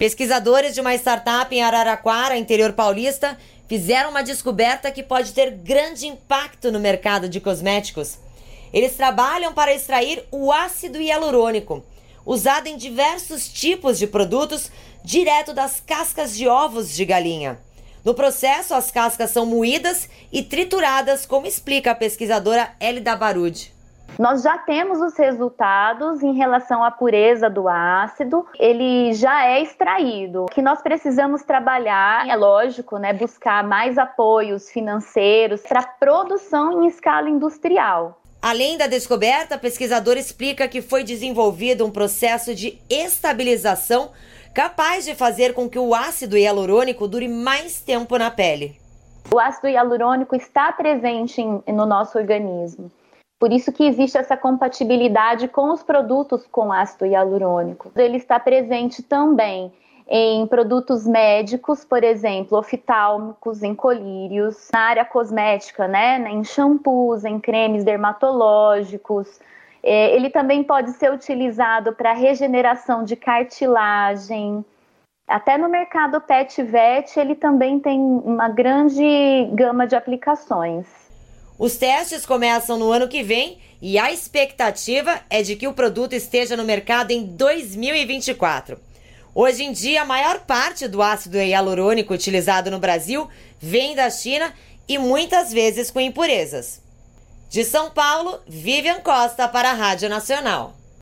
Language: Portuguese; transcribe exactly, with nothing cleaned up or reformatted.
Pesquisadores de uma startup em Araraquara, interior paulista, fizeram uma descoberta que pode ter grande impacto no mercado de cosméticos. Eles trabalham para extrair o ácido hialurônico, usado em diversos tipos de produtos, direto das cascas de ovos de galinha. No processo, as cascas são moídas e trituradas, como explica a pesquisadora Elida Barudi. Nós já temos os resultados em relação à pureza do ácido, ele já é extraído. O que nós precisamos trabalhar, é lógico, né, buscar mais apoios financeiros para a produção em escala industrial. Além da descoberta, a pesquisadora explica que foi desenvolvido um processo de estabilização capaz de fazer com que o ácido hialurônico dure mais tempo na pele. O ácido hialurônico está presente em, no nosso organismo. Por isso que existe essa compatibilidade com os produtos com ácido hialurônico. Ele está presente também em produtos médicos, por exemplo, oftálmicos, em colírios, na área cosmética, né, em shampoos, em cremes dermatológicos. Ele também pode ser utilizado para regeneração de cartilagem. Até no mercado pet vet, ele também tem uma grande gama de aplicações. Os testes começam no ano que vem e a expectativa é de que o produto esteja no mercado em dois mil e vinte e quatro. Hoje em dia, a maior parte do ácido hialurônico utilizado no Brasil vem da China e muitas vezes com impurezas. De São Paulo, Vivian Costa para a Rádio Nacional.